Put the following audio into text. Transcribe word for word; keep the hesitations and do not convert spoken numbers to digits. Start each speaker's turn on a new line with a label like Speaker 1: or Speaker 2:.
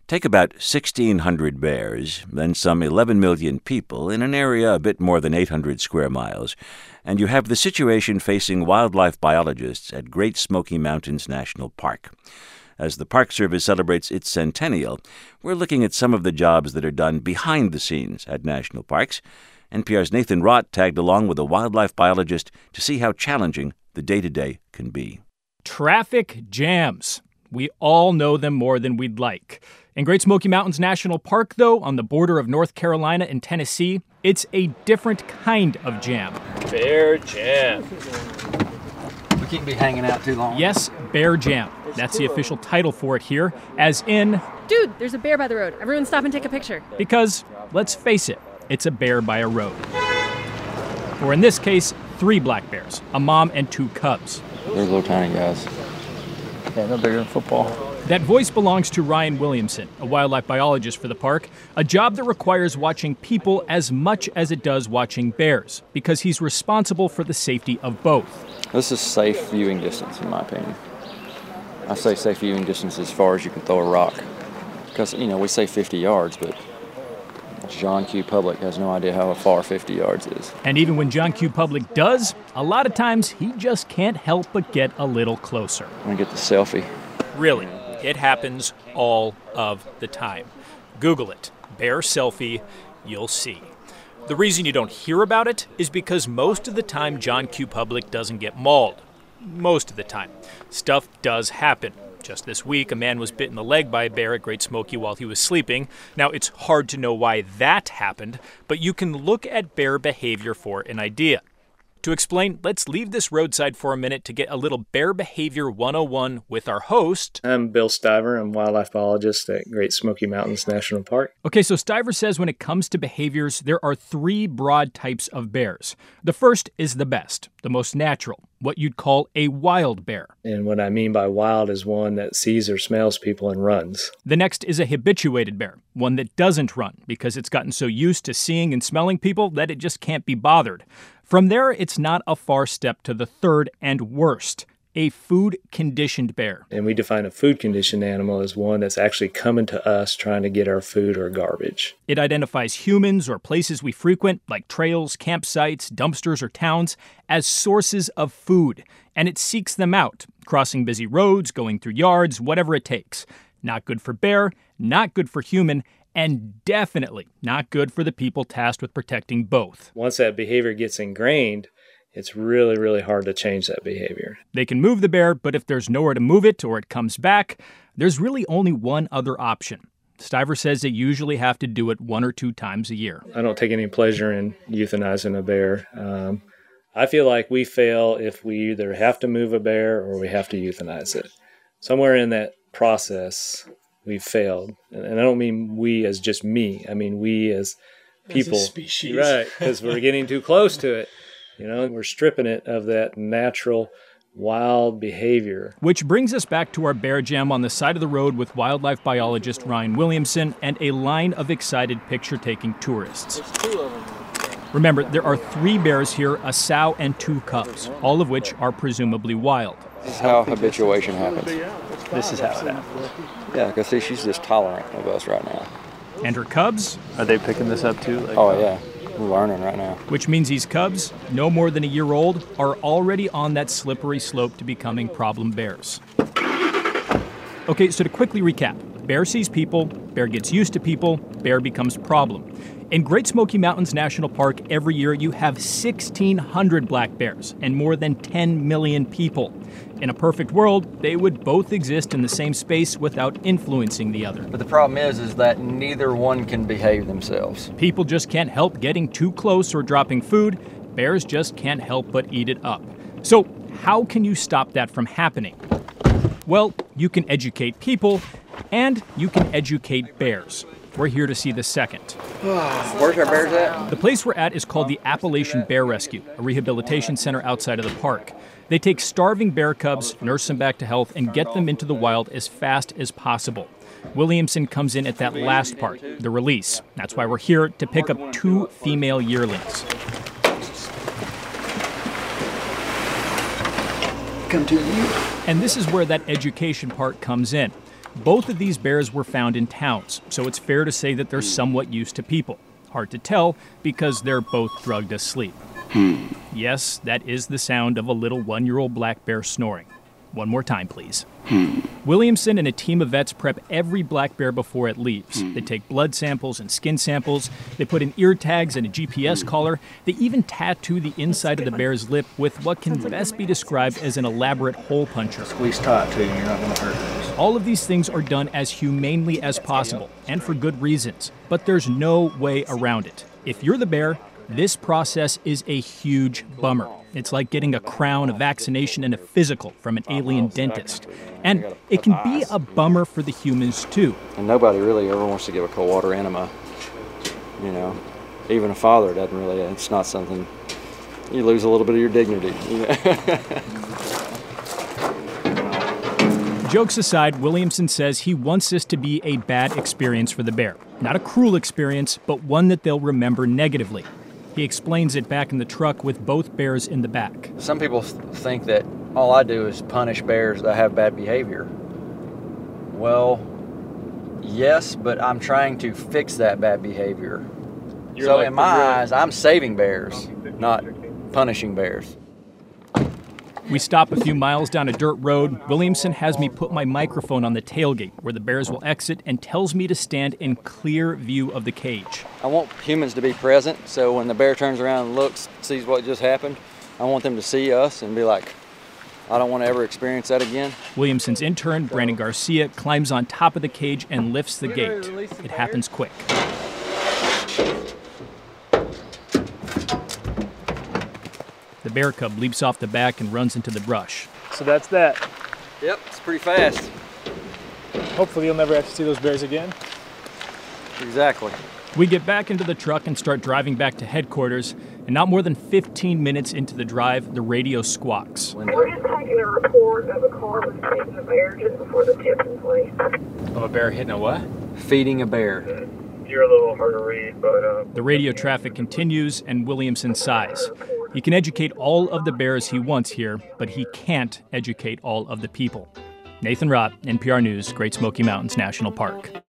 Speaker 1: Take about sixteen hundred bears, then some eleven million people in an area a bit more than eight hundred square miles, and you have the situation facing wildlife biologists at Great Smoky Mountains National Park. As the Park Service celebrates its centennial, we're looking at some of the jobs that are done behind the scenes at national parks. N P R's Nathan Rott tagged along with a wildlife biologist to see how challenging the day-to-day can be.
Speaker 2: Traffic jams. We all know them more than we'd like. In Great Smoky Mountains National Park, though, on the border of North Carolina and Tennessee, it's a different kind of jam.
Speaker 3: Bear jam.
Speaker 4: We can't be hanging out too long.
Speaker 2: Yes, bear jam. That's the official title for it here, as in...
Speaker 5: Dude, there's a bear by the road. Everyone stop and take a picture.
Speaker 2: Because, let's face it, it's a bear by a road. Or in this case, three black bears, a mom and two cubs.
Speaker 4: They're little tiny guys.
Speaker 3: Yeah, no bigger than football.
Speaker 2: That voice belongs to Ryan Williamson, a wildlife biologist for the park, a job that requires watching people as much as it does watching bears, because he's responsible for the safety of both.
Speaker 4: This is safe viewing distance, in my opinion. I say safe viewing distance as far as you can throw a rock. Because, you know, we say fifty yards, but John Q. Public has no idea how far fifty yards is.
Speaker 2: And even when John Q. Public does, a lot of times he just can't help but get a little closer.
Speaker 4: I'm going to get the selfie.
Speaker 2: Really, it happens all of the time. Google it, bear selfie, you'll see. The reason you don't hear about it is because most of the time John Q. Public doesn't get mauled. Most of the time. Stuff does happen. Just this week, a man was bit in the leg by a bear at Great Smoky while he was sleeping. Now, it's hard to know why that happened, but you can look at bear behavior for an idea. To explain, let's leave this roadside for a minute to get a little Bear Behavior one oh one with our host.
Speaker 3: I'm Bill Stiver. I'm wildlife biologist at Great Smoky Mountains National Park.
Speaker 2: Okay, so Stiver says when it comes to behaviors, there are three broad types of bears. The first is the best, the most natural, what you'd call a wild bear.
Speaker 3: And what I mean by wild is one that sees or smells people and runs.
Speaker 2: The next is a habituated bear, one that doesn't run because it's gotten so used to seeing and smelling people that it just can't be bothered. From there, it's not a far step to the third and worst, a food-conditioned bear.
Speaker 3: And we define a food-conditioned animal as one that's actually coming to us trying to get our food or garbage.
Speaker 2: It identifies humans or places we frequent, like trails, campsites, dumpsters, or towns, as sources of food. And it seeks them out, crossing busy roads, going through yards, whatever it takes. Not good for bear, not good for human, and definitely not good for the people tasked with protecting both.
Speaker 3: Once that behavior gets ingrained, it's really, really hard to change that behavior.
Speaker 2: They can move the bear, but if there's nowhere to move it or it comes back, there's really only one other option. Stiver says they usually have to do it one or two times a year.
Speaker 3: I don't take any pleasure in euthanizing a bear. Um, I feel like we fail if we either have to move a bear or we have to euthanize it. Somewhere in that process, we've failed. And I don't mean we as just me. I mean we as people.
Speaker 6: As a species.
Speaker 3: Right, because we're getting too close to it. You know, we're stripping it of that natural, wild behavior.
Speaker 2: Which brings us back to our bear jam on the side of the road with wildlife biologist Ryan Williamson and a line of excited picture-taking tourists.
Speaker 6: There's two of them.
Speaker 2: Remember, there are three bears here, a sow and two cubs, all of which are presumably wild.
Speaker 4: This is how habituation happens.
Speaker 6: This is how it happens.
Speaker 4: Yeah, because see, she's just tolerant of us right now.
Speaker 2: And her cubs?
Speaker 6: Are they picking this up too? Like,
Speaker 4: Oh, yeah. We're learning right now.
Speaker 2: Which means these cubs, no more than a year old, are already on that slippery slope to becoming problem bears. Okay, so to quickly recap, bear sees people, bear gets used to people, bear becomes problem. In Great Smoky Mountains National Park, every year you have sixteen hundred black bears and more than ten million people. In a perfect world, they would both exist in the same space without influencing the other.
Speaker 4: But the problem is, is that neither one can behave themselves.
Speaker 2: People just can't help getting too close or dropping food. Bears just can't help but eat it up. So how can you stop that from happening? Well, you can educate people, and you can educate bears. We're here to see the second.
Speaker 4: Where's our bears at?
Speaker 2: The place we're at is called the Appalachian Bear Rescue, a rehabilitation center outside of the park. They take starving bear cubs, nurse them back to health, and get them into the wild as fast as possible. Williamson comes in at that last part, the release. That's why we're here to pick up two female yearlings.
Speaker 4: Come to you.
Speaker 2: And this is where that education part comes in. Both of these bears were found in towns, so it's fair to say that they're somewhat used to people. Hard to tell because they're both drugged asleep. Hmm. Yes, that is the sound of a little one-year-old black bear snoring. One more time, please. Hmm. Williamson and a team of vets prep every black bear before it leaves. Hmm. They take blood samples and skin samples. They put in ear tags and a G P S hmm. collar. They even tattoo the inside of the bear's lip with what can best be described as an elaborate hole puncher.
Speaker 6: Squeeze tight, too. You're not going to hurt us.
Speaker 2: All of these things are done as humanely as possible, and for good reasons. But there's no way around it. If you're the bear, this process is a huge bummer. It's like getting a crown, a vaccination, and a physical from an alien dentist. And it can be a bummer for the humans, too.
Speaker 4: And nobody really ever wants to give a cold water enema. You know, even a father doesn't really, it's not something, you lose a little bit of your dignity. You know?
Speaker 2: Jokes aside, Williamson says he wants this to be a bad experience for the bear. Not a cruel experience, but one that they'll remember negatively. He explains it back in the truck with both bears in the back.
Speaker 4: Some people think that all I do is punish bears that have bad behavior. Well, yes, but I'm trying to fix that bad behavior. You're so like in my eyes, I'm saving bears, not punishing bears.
Speaker 2: We stop a few miles down a dirt road. Williamson has me put my microphone on the tailgate where the bears will exit and tells me to stand in clear view of the cage.
Speaker 4: I want humans to be present, so when the bear turns around and looks, sees what just happened, I want them to see us and be like, I don't want to ever experience that again.
Speaker 2: Williamson's intern, Brandon Garcia, climbs on top of the cage and lifts the gate. It happens quick. The bear cub leaps off the back and runs into the brush.
Speaker 6: So that's that.
Speaker 4: Yep, it's pretty fast.
Speaker 6: Hopefully you'll never have to see those bears again.
Speaker 4: Exactly.
Speaker 2: We get back into the truck and start driving back to headquarters, and not more than fifteen minutes into the drive, the radio squawks.
Speaker 7: We're just taking a report of a car was feeding a bear just before the tip in place.
Speaker 6: Of a bear hitting a what?
Speaker 4: Feeding a bear.
Speaker 7: You're a little hard to read, but... Uh,
Speaker 2: the radio traffic continues, and Williamson sighs. He can educate all of the bears he wants here, but he can't educate all of the people. Nathan Rott, N P R News, Great Smoky Mountains National Park.